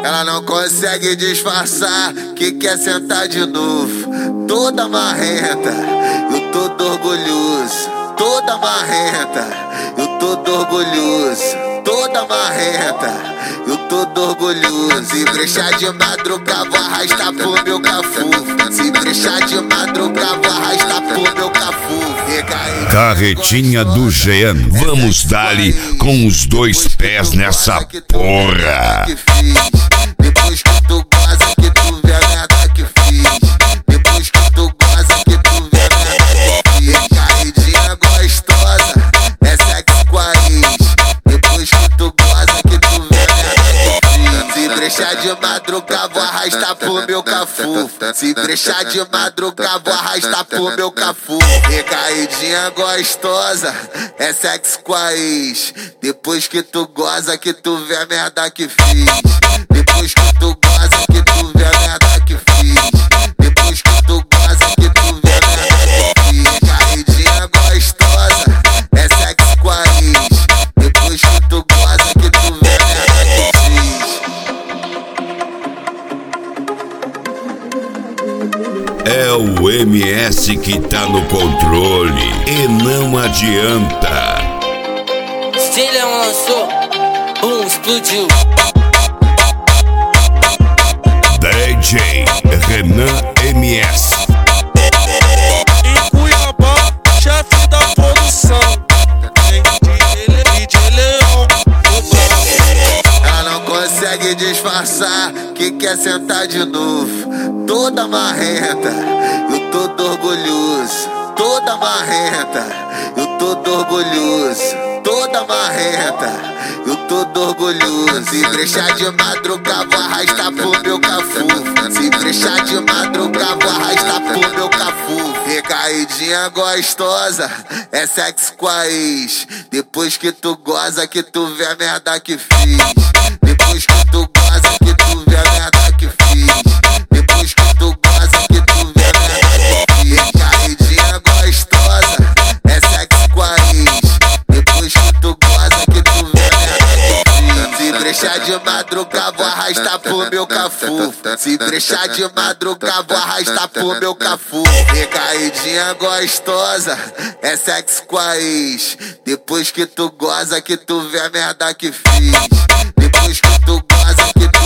Ela não consegue disfarçar que quer sentar de novo. Toda marrenta, eu todo orgulhoso. Toda marrenta, eu todo orgulhoso. Toda marrenta, eu todo orgulhoso. Se brechar de madruga, vou arrastar pro meu cafu. Se brechar de madruga, vou arrastar pro meu cafu. Carretinha do Jean, vamos dar-lhe com os dois pés nessa porra. Depois que tu goza, que tu vê a merda que fiz. Depois que tu goza, que tu vê a merda que fiz. Caidinha gostosa, é sexo com a ex. Depois que tu goza, que tu vê a merda que fiz. Se brechar de madruga, vou arrastar pro meu cafu. Se brechar de madruga, vou arrastar pro meu cafu. Recaidinha gostosa, é sexo com a ex. Depois que tu goza, que tu vê a merda que fiz. Depois que tu goza, que tu vê a merda que fiz. Depois que tu goza, que tu vê a merda que fiz. Caidinha gostosa, é sexo com a ex. Depois que tu goza, que tu vê a merda que fiz. É o MS que tá no controle e não adianta. Stilhão lançou, explodiu. DJ Renan MS. Em Cuiabá, chefe da produção. DJ Leão, o brabo. Ela não consegue disfarçar que quer sentar de novo. Toda marrenta, eu todo orgulhoso. Toda marrenta, eu todo orgulhoso. Toda marrenta, eu todo orgulhoso. Se brechar de madruga, vou arrastar pro meu cafu. Se brechar de madruga, vou arrastar pro meu cafu. Recaidinha gostosa, é sexo com a ex. Depois que tu goza, que tu vê a merda que fiz. Depois que tu goza, que tu vê a merda que fiz. Depois que tu goza, que tu vê a merda que fiz. Recaidinha gostosa, é sexo com a ex. Depois que tu goza, que tu vê a merda que fiz. Se brechar de madruga, vou arrastar pro meu cafu. Se brechar de madruga, vou arrastar pro meu cafu. Recaidinha gostosa, é sexo com a ex. Depois que tu goza, que tu vê a merda que fiz. Depois que tu goza, que